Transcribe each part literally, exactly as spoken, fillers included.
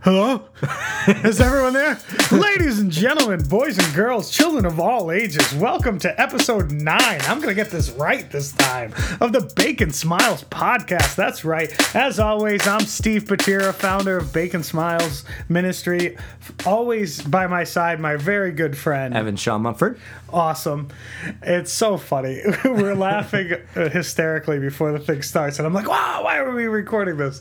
Hello? Is everyone there? Ladies and gentlemen, boys and girls, children of all ages, welcome to episode nine. I'm going to get this right this time of the Bacon Smiles podcast. That's right. As always, I'm Steve Patira, founder of Bacon Smiles Ministry. Always by my side, my very good friend, Evan Shaw Mumford. Awesome. It's so funny. We're laughing hysterically before the thing starts, and I'm like, wow, why are we recording this?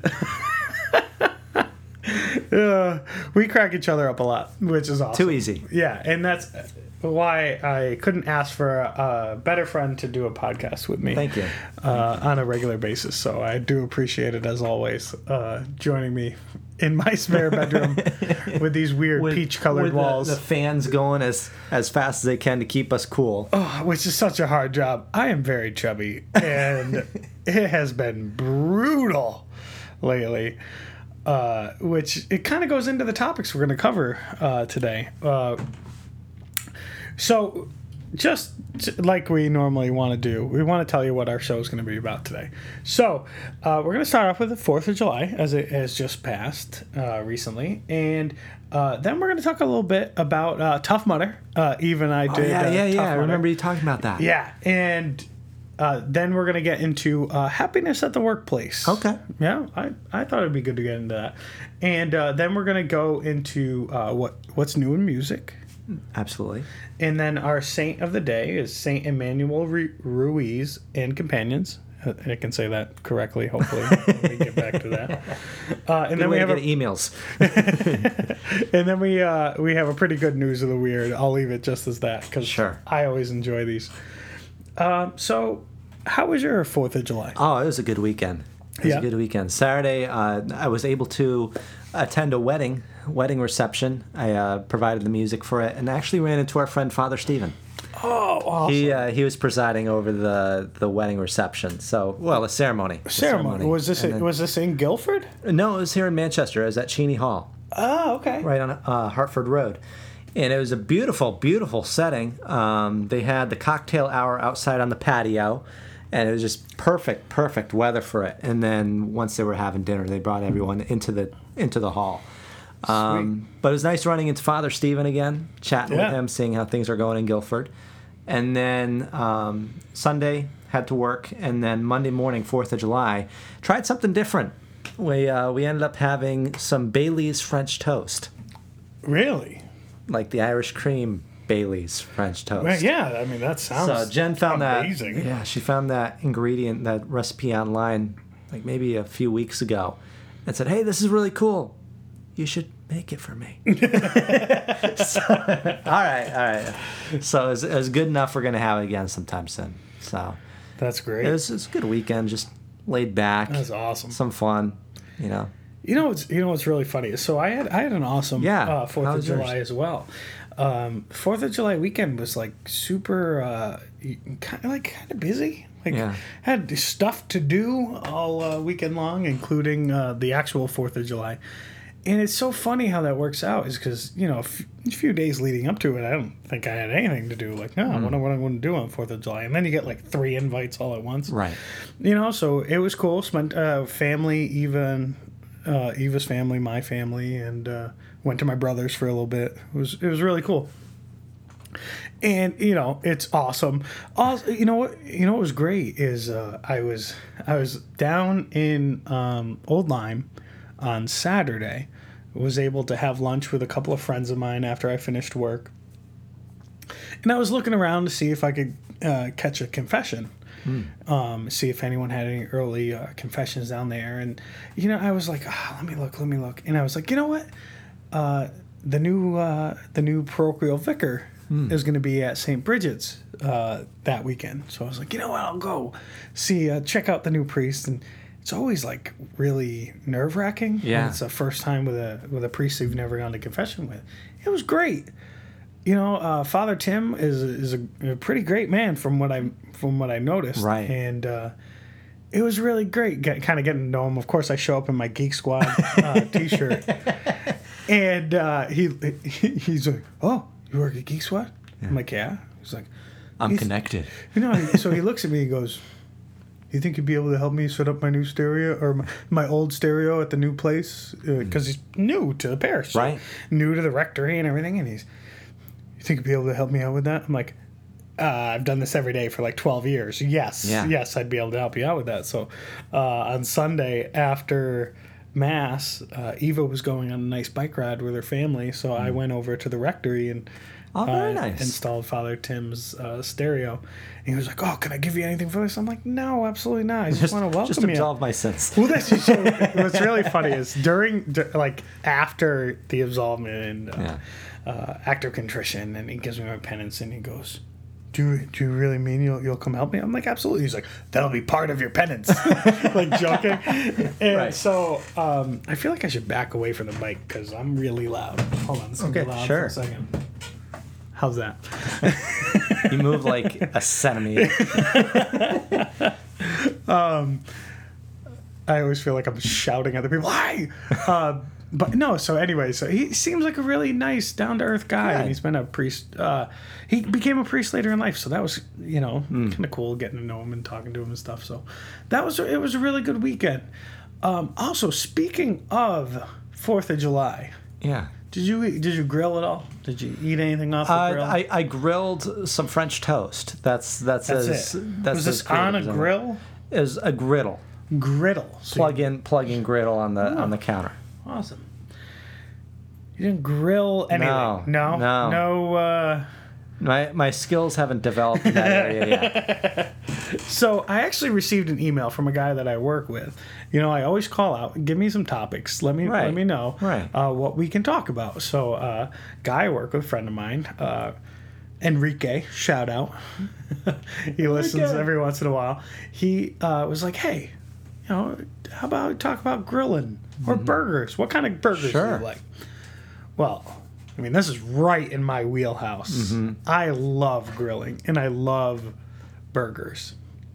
Uh, we crack each other up a lot, which is awesome. Too easy. Yeah, and that's why I couldn't ask for a, a better friend to do a podcast with me. Thank you. Uh, on a regular basis. So I do appreciate it, as always, uh, joining me in my spare bedroom with these weird With- peach-colored with walls. The, the fans going as, as fast as they can to keep us cool. Oh, which is such a hard job. I am very chubby, and it has been brutal lately. Uh, which it kind of goes into the topics we're going to cover uh, today. Uh, so, just t- like we normally want to do, we want to tell you what our show is going to be about today. So, uh, we're going to start off with the fourth of July, as it has just passed uh, recently, and uh, then we're going to talk a little bit about uh, Tough Mudder. Uh, Eve and I Oh, did. yeah, uh, yeah, Tough yeah. I Mudder. remember you talking about that. Yeah, and uh, then we're going to get into uh, happiness at the workplace. Okay. Yeah, I, I thought it'd be good to get into that. And uh, then we're going to go into uh, what what's new in music. Absolutely. And then our saint of the day is Saint Emmanuel Ru- Ruiz and companions. Uh, I can say that correctly, hopefully. Let me get back to that. Uh, and Good then way we to have get a, emails. and then we uh, we have a pretty good news of the weird. I'll leave it just as that because Sure. I always enjoy these. Um, so, how was your Fourth of July? Oh, it was a good weekend. It was Yeah. a good weekend. Saturday, uh, I was able to attend a wedding, wedding reception. I uh, provided the music for it, and actually ran into our friend Father Stephen. Oh, awesome. He uh, he was presiding over the, the wedding reception. So, well, a ceremony. A ceremony. Was this And then- was this in Guildford? No, it was here in Manchester. It was at Cheney Hall. Oh, okay. Right on uh, Hartford Road. And it was a beautiful, beautiful setting. Um, they had the cocktail hour outside on the patio, and it was just perfect, perfect weather for it. And then once they were having dinner, they brought everyone into the into the hall. Um, but it was nice running into Father Stephen again, chatting Yeah. with him, seeing how things are going in Guildford. And then um, Sunday had to work, and then Monday morning, Fourth of July, tried something different. We uh, we ended up having some Bailey's French toast. Really? Like the Irish cream Bailey's French toast. Well, yeah, I mean that sounds So Jen found amazing. that. Yeah, she found that ingredient, that recipe online, like maybe a few weeks ago, and said, "Hey, this is really cool. You should make it for me." So, all right, all right. So it was, it was good enough. We're gonna have it again sometime soon. So That's great. it was, it was a good weekend, just laid back, That's awesome. some fun, you know. You know what's you know what's really funny? So I had I had an awesome Yeah, uh, Fourth how of was yours? July as well. Um, Fourth of July weekend was like super, uh, kind of like kind of busy. Like Yeah. had stuff to do all uh, weekend long, including uh, the actual Fourth of July. And it's so funny how that works out, is because you know a f- a few days leading up to it, I don't think I had anything to do. Like, no, Mm. what am I going to do on Fourth of July? And then you get like three invites all at once. Right. You know, so it was cool. Spent uh, family, even uh, Eva's family, my family, and uh, went to my brother's for a little bit. It was it was really cool. And you know, it's awesome. Also, you know what? You know what was great is uh, I was I was down in um, Old Lyme on Saturday. Was able to have lunch with a couple of friends of mine after I finished work. And I was looking around to see if I could uh, catch a confession. Um, see if anyone had any early uh, confessions down there. And, you know, I was like, ah, let me look, let me look. And I was like, you know what? Uh, the new uh, the new parochial vicar is going to be at Saint Bridget's uh, that weekend. So I was like, you know what? I'll go see, uh, check out the new priest. And it's always like really nerve wracking. Yeah. It's the first time with a with a priest you've never gone to confession with. It was great. You know, uh, Father Tim is is a, a pretty great man from what I from what I noticed. Right. And uh, it was really great, get, kind of getting to know him. Of course, I show up in my Geek Squad uh, T-shirt, and uh, he, he he's like, "Oh, you work at Geek Squad?" I'm like, "Yeah." He's like, I'm He's- connected. You know, so he looks at me and goes, you think you'd be able to help me set up my new stereo or my, my old stereo at the new place? Because uh, he's new to the parish. So Right. new to the rectory and everything. And he's, you think you'd be able to help me out with that? I'm like, uh, I've done this every day for like twelve years. Yes. Yeah. Yes, I'd be able to help you out with that. So uh, on Sunday after Mass, uh, Eva was going on a nice bike ride with her family. So I went over to the rectory and Oh, very uh, nice. installed Father Tim's uh, stereo. And he was like, oh, can I give you anything for this? I'm like, no, absolutely not. I just, Just, want to welcome just you. absolve my sins. Well, that's just so, what's really funny is during, dur- like, after the absolvement and uh, Yeah. uh, act of contrition, and he gives me my penance, and he goes, do you, do you really mean you'll, you'll come help me? I'm like, absolutely. He's like, that'll be part of your penance. Like, joking. And Right. so um, I feel like I should back away from the mic because I'm really loud. Hold on. It's going to Okay, be loud sure. for a second. How's that? You move like a centimeter. I always feel like I'm shouting at the people. Hi! Uh, but no, so anyway, so he seems like a really nice, down to earth guy. Good. And he's been a priest. Uh, he became a priest later in life, so that was, you know, Hmm. kind of cool getting to know him and talking to him and stuff. So that was, it was a really good weekend. Um, also, speaking of Fourth of July, Yeah. did you eat, did you grill at all? Did you eat anything off the Uh, grill? I, I grilled some French toast. That's that's, That's as it. that's was as this on a creative as I- grill? Is a griddle. Griddle. So Plug in plug in griddle on the on the counter. Awesome. You didn't grill anything? No, No? no. No, uh... My my skills haven't developed in that area yet. So I actually received an email from a guy that I work with. You know, I always call out, give me some topics. Let me Right. let me know Right. uh, what we can talk about. So uh, guy I work with, a friend of mine, uh, Enrique, shout out. He listens Enrique. every once in a while. He uh, was like, hey, you know, how about we talk about grilling or burgers? What kind of burgers do Sure. you like? Well, I mean, this is right in my wheelhouse. I love grilling and I love burgers.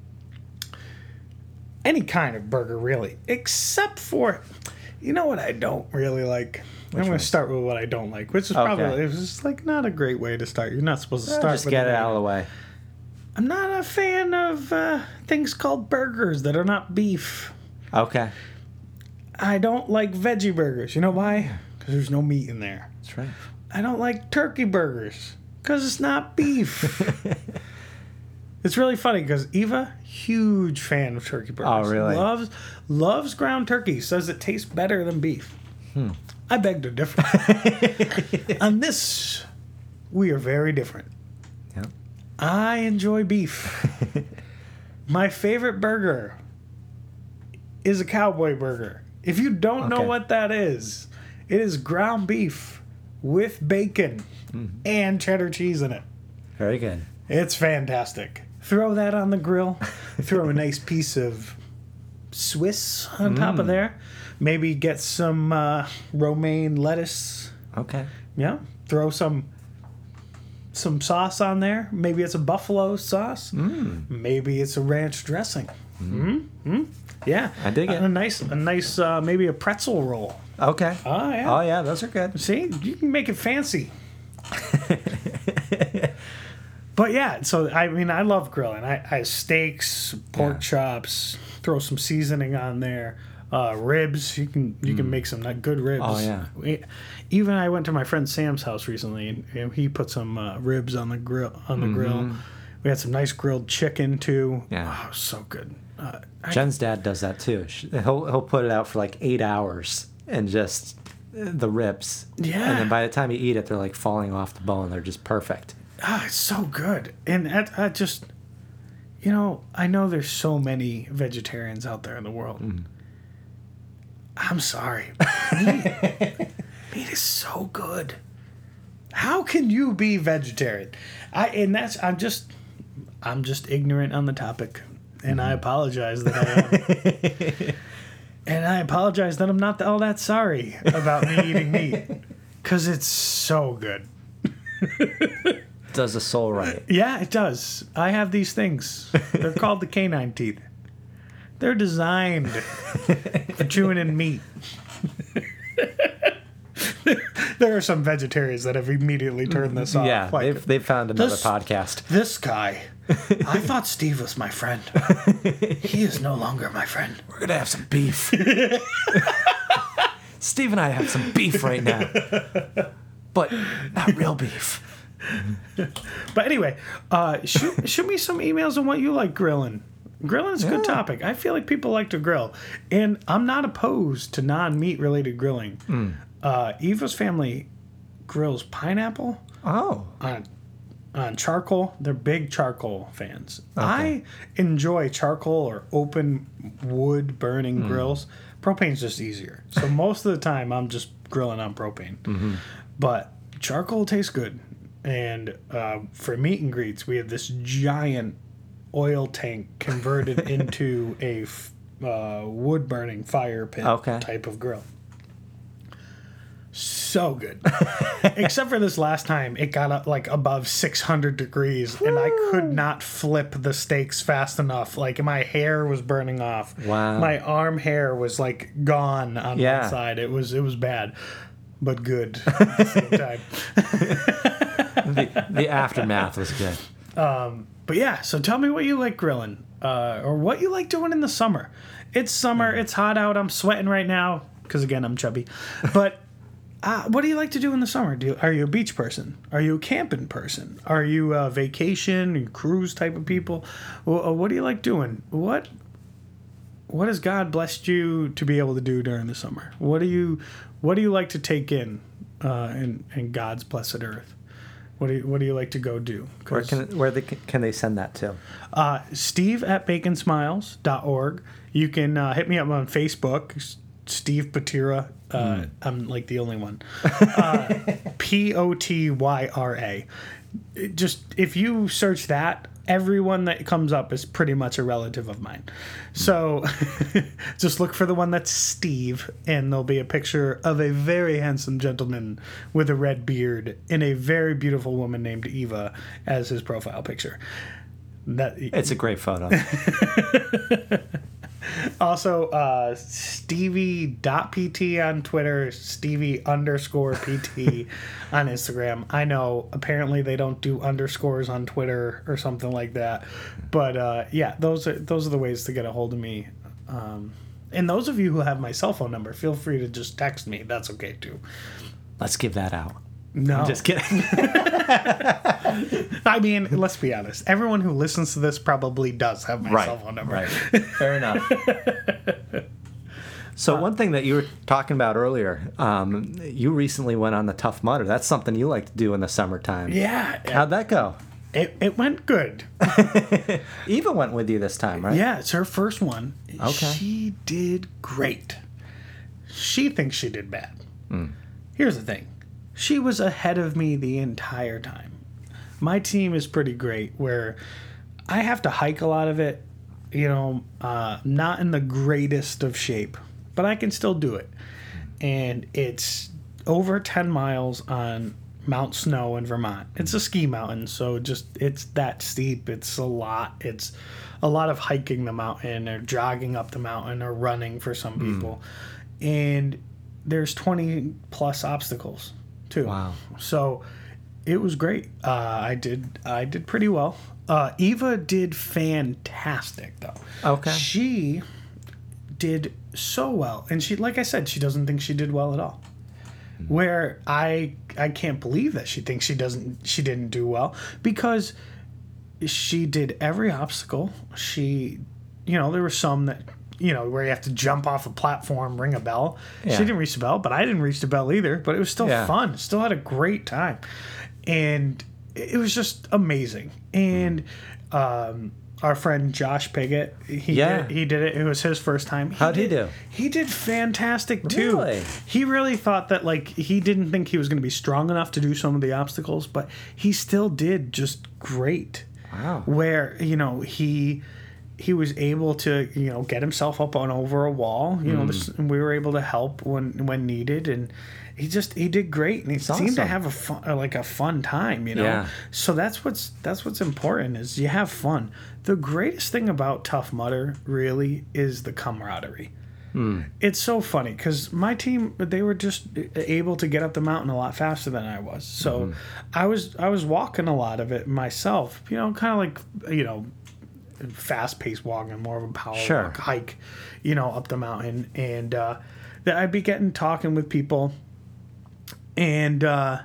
Any kind of burger, really, except for, you know what I don't really like? I'm going one? to start with what I don't like, which is Okay. probably, it was just like not a great way to start. You're not supposed to Uh, start Just with get a it out of the way. I'm not a fan of uh, things called burgers that are not beef. Okay. I don't like veggie burgers. You know why? Because there's no meat in there. That's right. I don't like turkey burgers because it's not beef. It's really funny because Eva, huge fan of turkey burgers. Oh, really? Loves loves ground turkey. Says it tastes better than beef. Hmm. I beg to differ. On this, we are very different. Yep. I enjoy beef. My favorite burger is a cowboy burger. If you don't know Okay. what that is, it is ground beef with bacon Mm-hmm. and cheddar cheese in it. Very good. It's fantastic. Throw that on the grill. Throw a nice piece of Swiss on top Mm. of there. Maybe get some uh, romaine lettuce. Okay. Yeah. Throw some some sauce on there. Maybe it's a buffalo sauce. Mm. Maybe it's a ranch dressing. Mm-hmm. Yeah. I dig it. A nice, a nice, uh, maybe a pretzel roll. Okay. Oh yeah. Oh yeah, those are good. See, you can make it fancy. But yeah, so I mean, I love grilling. I, I steaks, pork Yeah. chops. Throw some seasoning on there. Uh, ribs. You can you can make some not good ribs. Oh, yeah. We- Even I went to my friend Sam's house recently, and, and he put some uh, ribs on the grill. On the grill, we had some nice grilled chicken too. Yeah. Oh, so good. Uh, I, Jen's dad does that too. Sh- He'll he'll put it out for like eight hours and just uh, the ribs. Yeah. And then by the time you eat it, they're like falling off the bone. They're just perfect. Ah, it's so good. And I, I just, you know, I know there's so many vegetarians out there in the world. I'm sorry. Meat, meat is so good. How can you be vegetarian? I and that's I'm just I'm just ignorant on the topic, and I apologize that I am. And I apologize that I'm not all that sorry about me eating meat, because it's so good. Does the soul right? Yeah, it does. I have these things. They're called the canine teeth. They're designed for chewing in meat. there are some vegetarians that have immediately turned this off. Yeah, like, they've, they've found another this- podcast. This guy, I thought Steve was my friend. He is no longer my friend. We're going to have some beef. Steve and I have some beef right now. But not real beef. But anyway, uh, shoot, shoot me some emails on what you like grilling. Grilling is a good Yeah. topic. I feel like people like to grill. And I'm not opposed to non-meat related grilling. Mm. Uh, Eva's family grills pineapple Oh. on on charcoal. They're big charcoal fans. I enjoy charcoal or open wood burning Mm. grills. Propane's just easier. So most of the time I'm just grilling on propane. Mm-hmm. But charcoal tastes good. And uh, for meet and greets, we have this giant oil tank converted into a f- uh, wood burning fire pit Okay. type of grill. So good. Except for this last time, it got up like above six hundred degrees, and I could not flip the steaks fast enough. Like my hair was burning off. Wow. My arm hair was like gone on Yeah. one side. It was it was bad, but good at the same time. The, the aftermath was good. But yeah, so tell me what you like grilling, uh, or what you like doing in the summer. It's summer. It's hot out. I'm sweating right now because again I'm chubby. But uh, what do you like to do in the summer? Do you, are you a beach person? Are you a camping person? Are you a vacation and cruise type of people? Well, uh, what do you like doing? What What has God blessed you to be able to do during the summer? What do you What do you like to take in uh, in in God's blessed earth? What do you What do you like to go do? Where 'Cause- can where they, can they send that to? Uh, Steve at bacon smiles dot org. You can uh, hit me up on Facebook, S- Steve Patira. Uh, I'm like the only one. Uh, P O T Y R A. It Just if you search that, everyone that comes up is pretty much a relative of mine. So just look for the one that's Steve, and there'll be a picture of a very handsome gentleman with a red beard and a very beautiful woman named Eva as his profile picture. That It's a great photo. also uh, Stevie.pt on Twitter, Stevie underscore PT on Instagram. I know apparently they don't do underscores on Twitter or something like that, but uh, yeah, those are those are the ways to get a hold of me. Um, and those of you who have my cell phone number, feel free to just text me. That's okay too. Let's give that out. No, I'm just kidding. I mean, let's be honest. Everyone who listens to this probably does have my Right. cell phone number. Right. Fair enough. So one thing that you were talking about earlier, um, you recently went on the Tough Mudder. That's something you like to do in the summertime. Yeah, How'd that go? it, it went good. Eva went with you this time, right? Yeah, it's her first one. Okay. She did great. She thinks she did bad. Here's the thing. She was ahead of me the entire time. My team is pretty great where I have to hike a lot of it, you know, uh, not in the greatest of shape, but I can still do it. And it's over ten miles on Mount Snow in Vermont. It's a ski mountain, so just it's that steep. It's a lot. It's a lot of hiking the mountain or jogging up the mountain or running for some people. And there's twenty plus obstacles too. Wow. So it was great. Uh, I did I did pretty well. Uh, Eva did fantastic though. Okay. She did so well, and she, like I said, she doesn't think she did well at all. Where I I can't believe that she thinks she doesn't she didn't do well, because she did every obstacle. She, you know, there were some that, you know, where you have to jump off a platform, ring a bell. Yeah. She didn't reach the bell, but I didn't reach the bell either. But it was still Yeah. fun. Still had a great time, and it was just amazing. And um, our friend Josh Piggott, he Yeah. did, he did it. It was his first time. How'd he did- do? He did fantastic too. Really? He really thought that, like, he didn't think he was going to be strong enough to do some of the obstacles, but he still did just great. Wow. Where, you know, he he was able to, you know, get himself up on over a wall. You know, this, and we were able to help when when needed, and he just he did great, and he That's seemed to awesome. have a fun, uh, like a fun time. You know, Yeah. so that's what's that's what's important, is you have fun. The greatest thing about Tough Mudder really is the camaraderie. Mm. It's so funny because my team, they were just able to get up the mountain a lot faster than I was. So mm-hmm. I was I was walking a lot of it myself, you know, kind of like, you know, fast-paced walking, more of a power sure. walk, hike, you know, up the mountain. And uh, I'd be getting talking with people and, uh,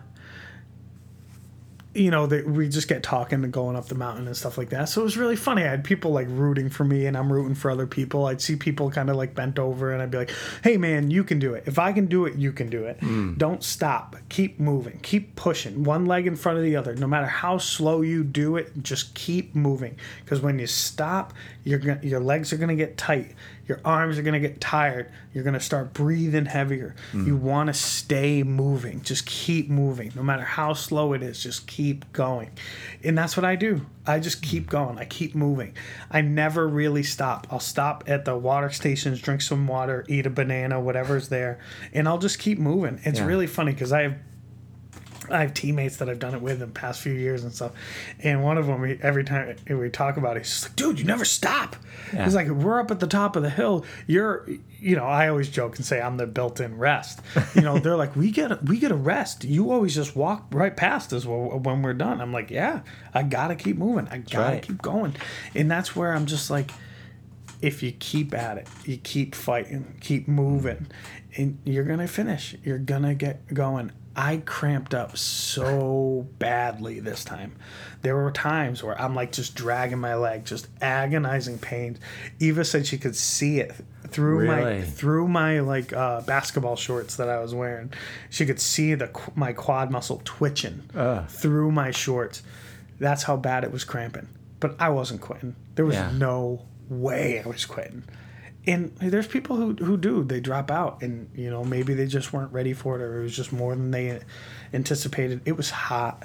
you know, they, we just get talking and going up the mountain and stuff like that. So it was really funny. I had people like rooting for me and I'm rooting for other people. I'd see people kind of like bent over and I'd be like, hey man, you can do it. If I can do it, you can do it. Mm. Don't stop. Keep moving. Keep pushing. One leg in front of the other. No matter how slow you do it, just keep moving. Because when you stop, you're gonna, your legs are going to get tight. Your arms are going to get tired. You're going to start breathing heavier. Mm. You want to stay moving. Just keep moving. No matter how slow it is, just keep going. And that's what I do. I just keep going. I keep moving. I never really stop. I'll stop at the water stations, drink some water, eat a banana, whatever's there, and I'll just keep moving. It's yeah. really funny because I have I have teammates that I've done it with in the past few years and stuff. And one of them, every time we talk about it, he's just like, dude, you never stop. Yeah. He's like, we're up at the top of the hill. You're, you know, I always joke and say I'm the built-in rest. You know, they're like, we get a, we get a rest. You always just walk right past us when we're done. I'm like, yeah, I got to keep moving. I got to right. keep going. And that's where I'm just like, if you keep at it, you keep fighting, keep moving, and you're going to finish. You're going to get going. I cramped up so badly this time. There were times where I'm like just dragging my leg, just agonizing pains. Eva said she could see it through really? my through my like uh, basketball shorts that I was wearing. She could see the my quad muscle twitching uh. through my shorts. That's how bad it was cramping. But I wasn't quitting. There was yeah. no way I was quitting. And there's people who, who do. They drop out, and you know maybe they just weren't ready for it, or it was just more than they anticipated. It was hot,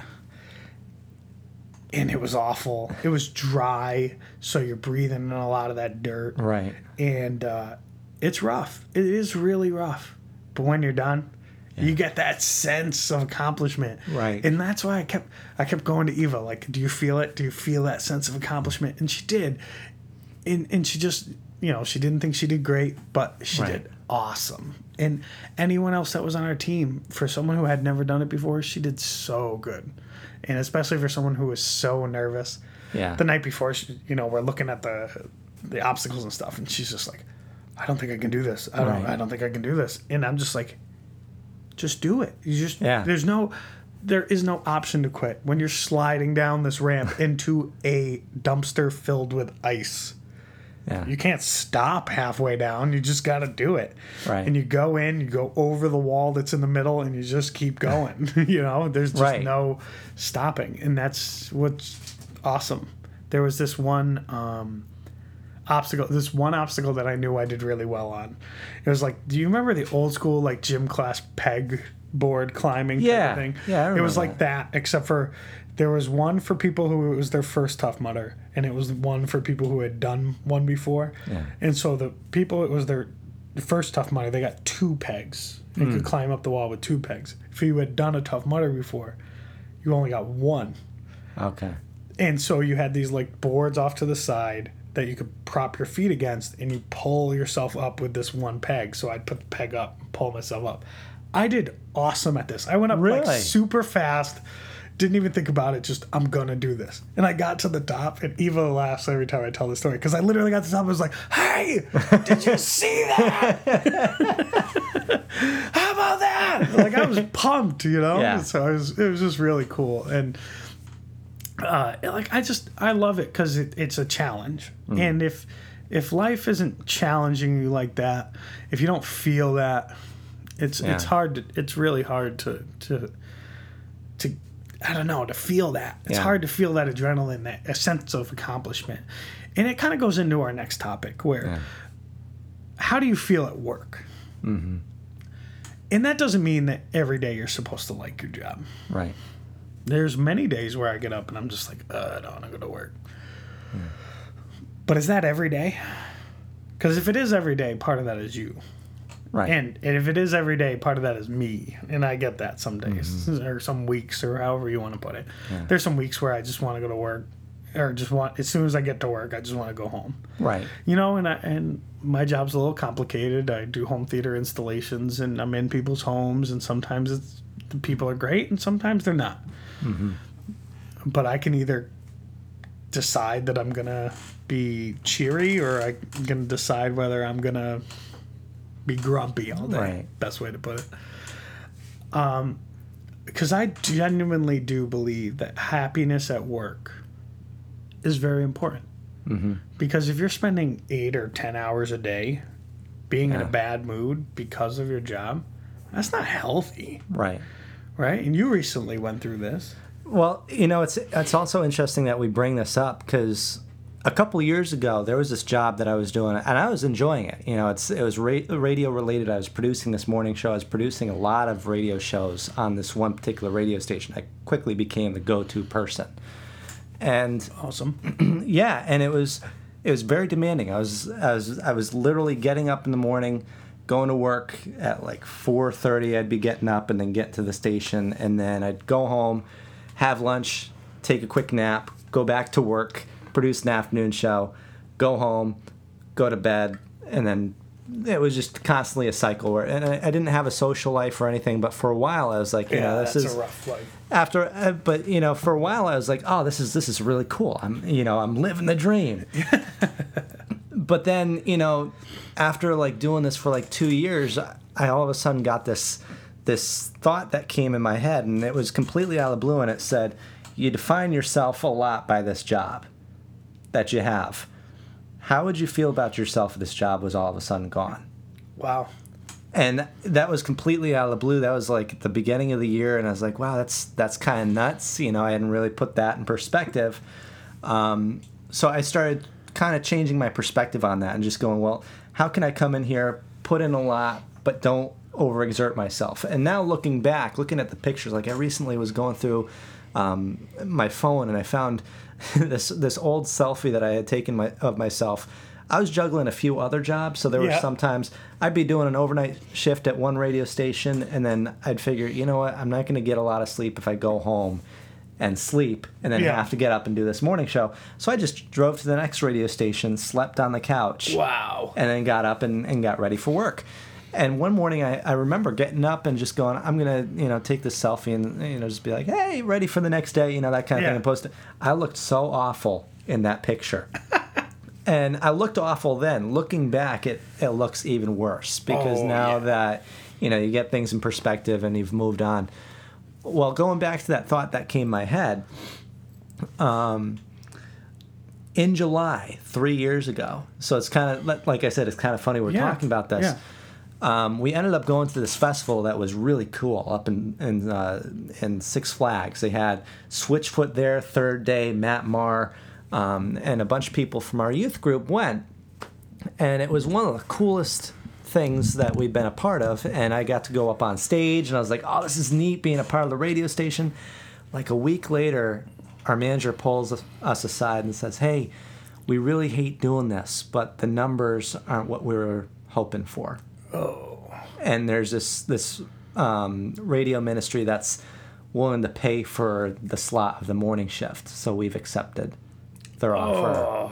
and it was awful. It was dry, so you're breathing in a lot of that dirt. Right. And uh, it's rough. It is really rough. But when you're done, yeah. you get that sense of accomplishment. Right. And that's why I kept I kept going to Eva. Like, do you feel it? Do you feel that sense of accomplishment? And she did. And and she just. You know, she didn't think she did great, but she right. did awesome. And anyone else that was on our team, for someone who had never done it before, she did so good. And especially for someone who was so nervous. Yeah. The night before, she, you know, we're looking at the the obstacles and stuff, and she's just like, I don't think I can do this. I don't right. I don't think I can do this. And I'm just like, just do it. You just yeah. there's no there is no option to quit when you're sliding down this ramp into a dumpster filled with ice. Yeah. You can't stop halfway down. You just got to do it. Right. And you go in, you go over the wall that's in the middle, and you just keep going. You know, there's just right. no stopping. And that's what's awesome. There was this one um, obstacle, this one obstacle that I knew I did really well on. It was like, do you remember the old school, like, gym class peg board climbing yeah. type of thing? Yeah, I remember It was like that. that, except for there was one for people who it was their first Tough Mudder, and it was one for people who had done one before. Yeah. And so the people, it was their first Tough Mudder, they got two pegs. You mm. could climb up the wall with two pegs. If you had done a Tough Mudder before, you only got one. Okay. And so you had these like boards off to the side that you could prop your feet against, and you pull yourself up with this one peg. So I'd put the peg up, pull myself up. I did awesome at this. I went up really? like super fast. Didn't even think about it. Just, I'm going to do this. And I got to the top, and Eva laughs every time I tell the story. Because I literally got to the top and was like, hey, did you see that? How about that? Like, I was pumped, you know? Yeah. So it was, it was just really cool. And, uh, like, I just, I love it because it, it's a challenge. Mm. And if if life isn't challenging you like that, if you don't feel that, it's yeah. it's hard to, it's really hard to, to, to, I don't know, to feel that. It's yeah. hard to feel that adrenaline, that a sense of accomplishment. And it kind of goes into our next topic where yeah. how do you feel at work? Mm-hmm. And that doesn't mean that every day you're supposed to like your job. Right. There's many days where I get up and I'm just like, uh, I don't want to go to work. Yeah. But is that every day? Because if it is every day, part of that is you. Right. And, and if it is every day, part of that is me. And I get that some days mm-hmm. or some weeks or however you want to put it. Yeah. There's some weeks where I just want to go to work or just want, as soon as I get to work, I just want to go home. Right. You know, and I, and my job's a little complicated. I do home theater installations, and I'm in people's homes, and sometimes it's, the people are great, and sometimes they're not. Mm-hmm. But I can either decide that I'm going to be cheery, or I'm going to decide whether I'm going to be grumpy all day. Right. Best way to put it. Um, because I genuinely do believe that happiness at work is very important. Mm-hmm. Because if you're spending eight or ten hours a day being yeah. in a bad mood because of your job, that's not healthy. Right. Right? And you recently went through this. Well, you know, it's it's also interesting that we bring this up because a couple of years ago there was this job that I was doing, and I was enjoying it. You know, it's it was ra- radio related. I was producing this morning show. I was producing a lot of radio shows on this one particular radio station. I quickly became the go-to person, and awesome. yeah, and it was it was very demanding. I was I was I was literally getting up in the morning, going to work at like four thirty. I'd be getting up and then get to the station, and then I'd go home, have lunch, take a quick nap, go back to work, produce an afternoon show, go home, go to bed, and then it was just constantly a cycle. Where, and I, I didn't have a social life or anything, but for a while I was like, you yeah, know, this that's is a rough life. After, uh, but you know, for a while I was like, oh, this is this is really cool. I'm, you know, I'm living the dream. But then, you know, after like doing this for like two years, I all of a sudden got this this thought that came in my head, and it was completely out of the blue, and it said, you define yourself a lot by this job that you have. How would you feel about yourself if this job was all of a sudden gone? Wow. And that was completely out of the blue. That was like the beginning of the year, and I was like, wow, that's that's kind of nuts. You know, I hadn't really put that in perspective. Um, so I started kind of changing my perspective on that and just going, well, how can I come in here, put in a lot, but don't overexert myself? And now looking back, looking at the pictures, like I recently was going through um, my phone, and I found this this old selfie that I had taken my, of myself. I was juggling a few other jobs, so there were yeah. sometimes I'd be doing an overnight shift at one radio station, and then I'd figure, you know what, I'm not going to get a lot of sleep if I go home and sleep and then yeah. have to get up and do this morning show. So I just drove to the next radio station, slept on the couch, wow, and then got up and, and got ready for work. And one morning I, I remember getting up and just going, I'm going to, you know, take this selfie and, you know, just be like, hey, ready for the next day, you know, that kind of yeah. thing, and post it. I looked so awful in that picture. And I looked awful then. Looking back, it, it looks even worse because oh, now yeah. that, you know, you get things in perspective and you've moved on. Well, going back to that thought that came in my head, um, in July, three years ago, so it's kind of, like I said, it's kind of funny we're yeah. talking about this. Yeah. Um, we ended up going to this festival that was really cool up in in, uh, in Six Flags. They had Switchfoot there, third day, Matt Maher, um, and a bunch of people from our youth group went. And it was one of the coolest things that we've been a part of. And I got to go up on stage, and I was like, oh, this is neat being a part of the radio station. Like a week later, our manager pulls us aside and says, hey, we really hate doing this, but the numbers aren't what we were hoping for. Oh. And there's this this um, radio ministry that's willing to pay for the slot of the morning shift, so we've accepted their offer. Oh.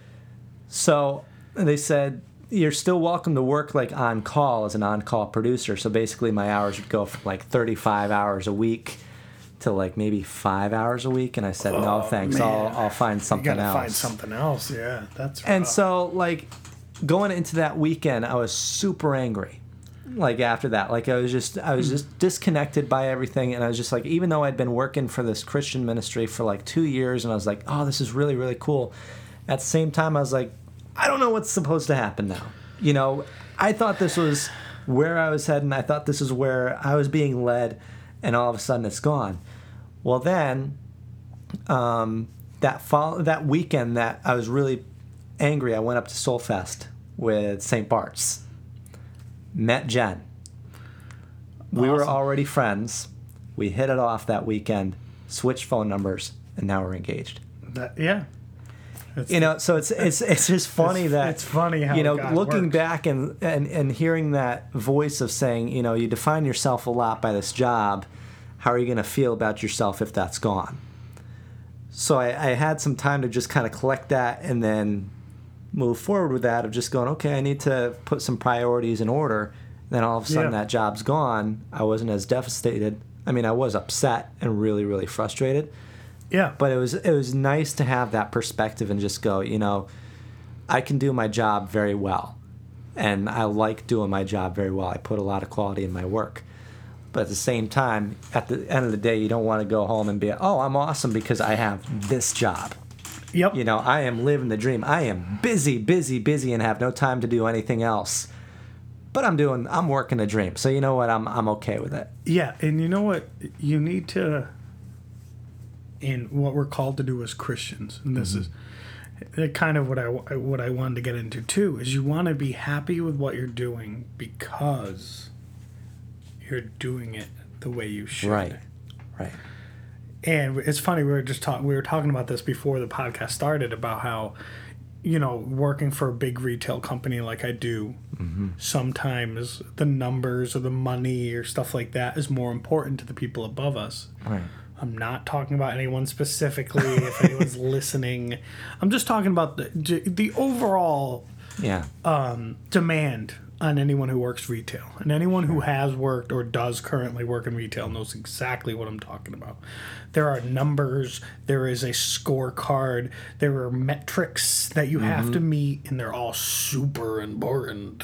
So they said, you're still welcome to work like on call as an on-call producer. So basically my hours would go from like thirty-five hours a week to like maybe five hours a week. And I said, no, thanks. Man. I'll I'll find something you gotta else. find something else. Yeah, that's rough. And so like going into that weekend, I was super angry. Like after that, like I was just, I was just disconnected by everything, and I was just like, even though I'd been working for this Christian ministry for like two years, and I was like, oh, this is really, really cool. At the same time, I was like, I don't know what's supposed to happen now. You know, I thought this was where I was heading. I thought this is where I was being led, and all of a sudden it's gone. Well, then, um, that fall, that weekend that I was really angry, I went up to Soulfest with Saint Bart's. Met Jen. We Awesome. were already friends. We hit it off that weekend, switched phone numbers, and now we're engaged. That, yeah. It's, You know, so it's it's it's just funny it's, that it's funny how you know, God looking works. back and, and and hearing that voice of saying, you know, you define yourself a lot by this job. How are you going to feel about yourself if that's gone? So I, I had some time to just kind of collect that and then move forward with that of just going, okay, I need to put some priorities in order. Then all of a sudden Yeah. that job's gone. I wasn't as devastated. I mean, I was upset and really, really frustrated. Yeah. But it was it was nice to have that perspective and just go, you know, I can do my job very well. And I like doing my job very well. I put a lot of quality in my work. But at the same time, at the end of the day, you don't want to go home and be, oh, I'm awesome because I have this job. Yep. You know, I am living the dream. I am busy, busy, busy and have no time to do anything else. But I'm doing, I'm working the dream. So you know what? I'm I'm okay with it. Yeah, and you know what? You need to, and what we're called to do as Christians, and this mm-hmm. is kind of what I what I wanted to get into too, is you want to be happy with what you're doing because you're doing it the way you should. Right. Right. And it's funny, we were just talking we were talking about this before the podcast started about how, you know, working for a big retail company like I do, mm-hmm. sometimes the numbers or the money or stuff like that is more important to the people above us. Right. I'm not talking about anyone specifically. If anyone's listening, I'm just talking about the the overall Yeah. um, demand on anyone who works retail. And anyone who has worked or does currently work in retail knows exactly what I'm talking about. There are numbers, there is a scorecard, there are metrics that you mm-hmm. have to meet, and they're all super important.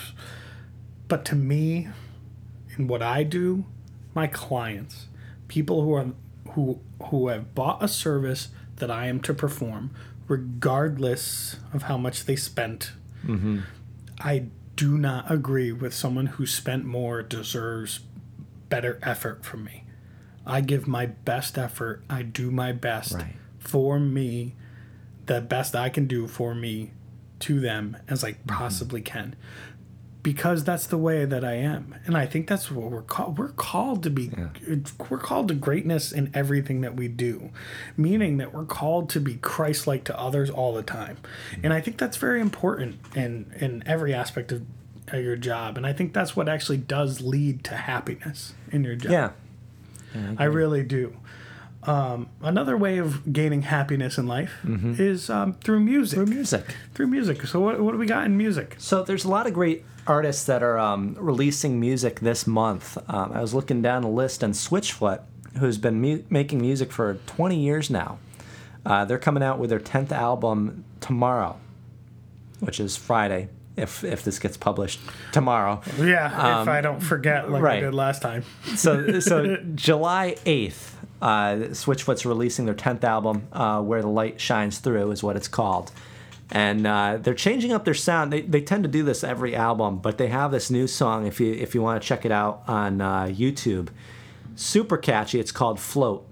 But to me, in what I do, my clients, people who are who who have bought a service that I am to perform, regardless of how much they spent, mm-hmm. I do not agree with someone who spent more deserves better effort from me. I give my best effort. I do my best right. for me, the best I can do for me to them as I possibly mm-hmm. can. Because that's the way that I am. And I think that's what we're called. We're called to be, yeah. we're called to greatness in everything that we do. Meaning that we're called to be Christ-like to others all the time. Mm-hmm. And I think that's very important in, in every aspect of, of your job. And I think that's what actually does lead to happiness in your job. Yeah. yeah I, I really do. Um, another way of gaining happiness in life mm-hmm. is um, through music. Through music. Through music. So what, what do we got in music? So there's a lot of great artists that are um, releasing music this month. Um, I was looking down the list, and Switchfoot, who's been mu- making music for twenty years now, uh, they're coming out with their tenth album tomorrow, which is Friday, if if this gets published tomorrow. Yeah, um, if I don't forget like right. I did last time. so so July eighth, uh, Switchfoot's releasing their tenth album, uh, Where the Light Shines Through is what it's called. And uh, they're changing up their sound. They they tend to do this every album, but they have this new song. If you if you want to check it out on uh, YouTube, super catchy. It's called "Float."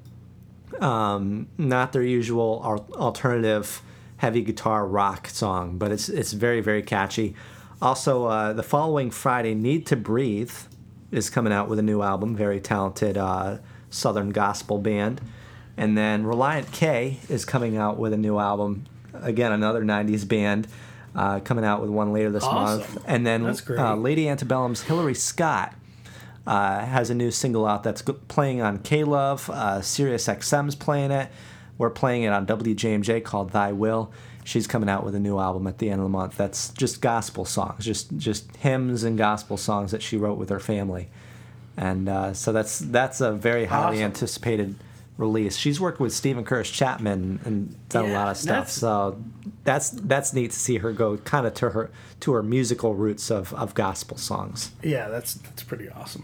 Um, not their usual alternative heavy guitar rock song, but it's it's very very catchy. Also, uh, the following Friday, Need to Breathe is coming out with a new album. Very talented uh, Southern gospel band. And then Reliant K is coming out with a new album. Again, another nineties band uh, coming out with one later this awesome. month. And then uh, Lady Antebellum's Hillary Scott uh, has a new single out that's playing on K-Love. Uh, Sirius X M's playing it. We're playing it on W J M J called Thy Will. She's coming out with a new album at the end of the month. That's just gospel songs, just just hymns and gospel songs that she wrote with her family. And uh, so that's that's a very highly awesome. anticipated release. She's worked with Stephen Curtis Chapman and done yeah, a lot of stuff. That's, so that's that's neat to see her go kind of to her to her musical roots of, of gospel songs. Yeah, that's that's pretty awesome.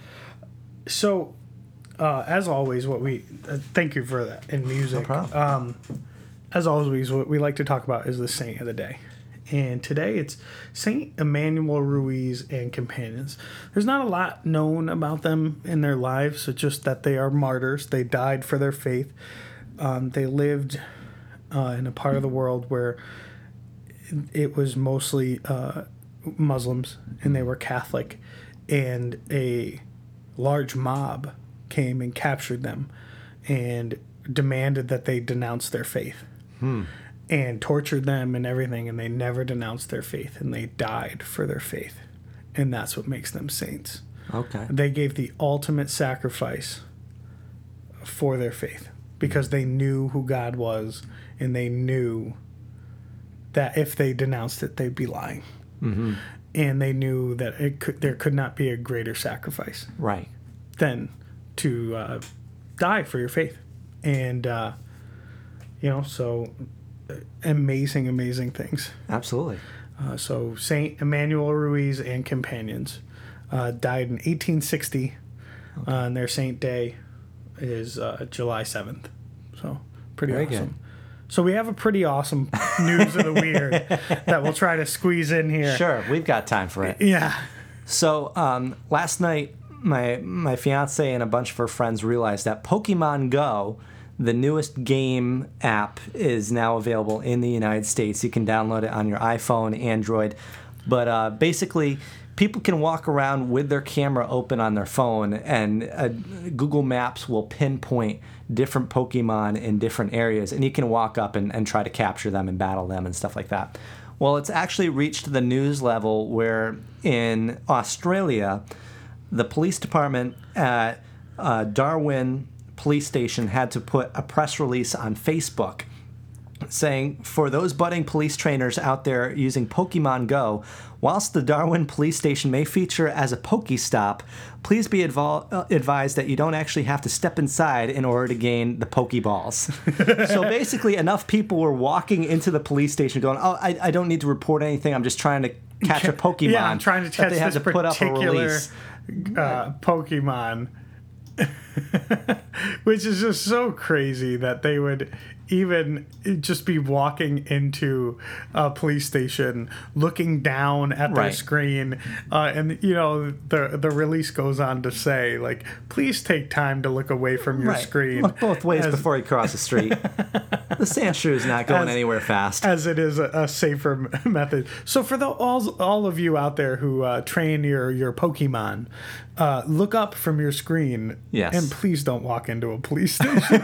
So, uh, as always, what we uh, thank you for that in music. No problem. Um, as always, what we like to talk about is the saint of the day. And today it's Saint Emmanuel Ruiz and companions. There's not a lot known about them in their lives. It's just that they are martyrs. They died for their faith. Um, they lived uh, in a part of the world where it was mostly uh, Muslims, and they were Catholic. And a large mob came and captured them and demanded that they denounce their faith. Hmm. And tortured them and everything, and they never denounced their faith, and they died for their faith. And that's what makes them saints. Okay. They gave the ultimate sacrifice for their faith. because they knew who God was, and they knew that if they denounced it, they'd be lying. Mm-hmm. And they knew that it could, there could not be a greater sacrifice Right. than to uh, die for your faith. And, uh, you know, so uh, amazing, amazing things. Absolutely. Uh, so Saint Emmanuel Ruiz and companions uh, died in eighteen sixty, okay. uh, and their saint day is uh, July seventh. So pretty Very awesome. good. So we have a pretty awesome news of the weird that we'll try to squeeze in here. Sure, we've got time for it. Yeah. So um, last night, my my fiance and a bunch of her friends realized that Pokemon Go, the newest game app, is now available in the United States. You can download it on your iPhone, Android. But uh, basically, people can walk around with their camera open on their phone, and uh, Google Maps will pinpoint different Pokemon in different areas, and you can walk up and, and try to capture them and battle them and stuff like that. Well, it's actually reached the news level where in Australia, the police department at uh, Darwin Police Station had to put a press release on Facebook saying, for those budding police trainers out there using Pokemon Go, whilst the Darwin Police Station may feature as a Pokestop, please be advo- uh, advised that you don't actually have to step inside in order to gain the Pokeballs. So basically, enough people were walking into the police station going, oh, I, I don't need to report anything, I'm just trying to catch a Pokemon. Yeah, I'm trying to catch they had this to put up a particular release. Uh, Pokemon. Which is just so crazy that they would even just be walking into a police station, looking down at their Right. screen, uh, and you know the the release goes on to say, like, please take time to look away from your Right. screen. Look both ways as, before you cross the street. The Sandshrew is not going As- anywhere fast. as it is a, a safer m- method. So for the all all of you out there who uh, train your your Pokemon, uh, look up from your screen, Yes. and please don't walk into a police station.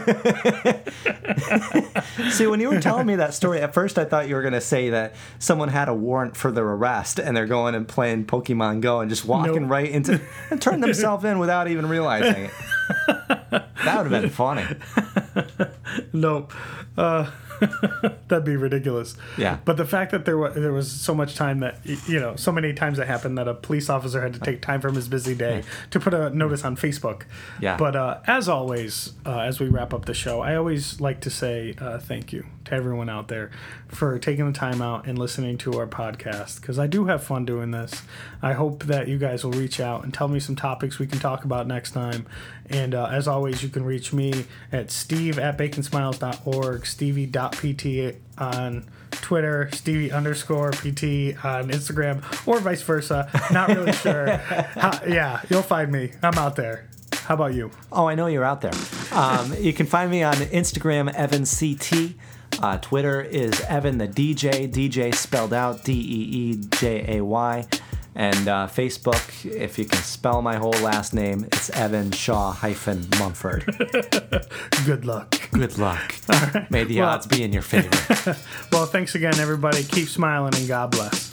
See, when you were telling me that story, at first I thought you were going to say that someone had a warrant for their arrest and they're going and playing Pokemon Go and just walking Nope. right into and turn themselves in without even realizing it. That would have been funny. Nope. Uh, that'd be ridiculous. Yeah. But the fact that there was there was so much time that y- you know so many times that happened that a police officer had to take time from his busy day to put a notice on Facebook. Yeah. But uh, as always, uh, as we wrap up the show, I always like to say uh, thank you to everyone out there for taking the time out and listening to our podcast, because I do have fun doing this. I hope that you guys will reach out and tell me some topics we can talk about next time. And uh, as always, you can reach me at steve at baconsmiles dot org, stevie dot p t on Twitter, stevie underscore pt on Instagram, or vice versa. Not really sure. How, yeah, you'll find me. I'm out there. How about you? Oh, I know you're out there. Um, you can find me on Instagram, Evan C T. Uh, Twitter is Evan the D J, D J spelled out D E E J A Y. And uh, Facebook, if you can spell my whole last name, it's Evan Shaw hyphen Mumford. Good luck. Good luck. May the Well- odds be in your favor. Well, thanks again, everybody. Keep smiling and God bless.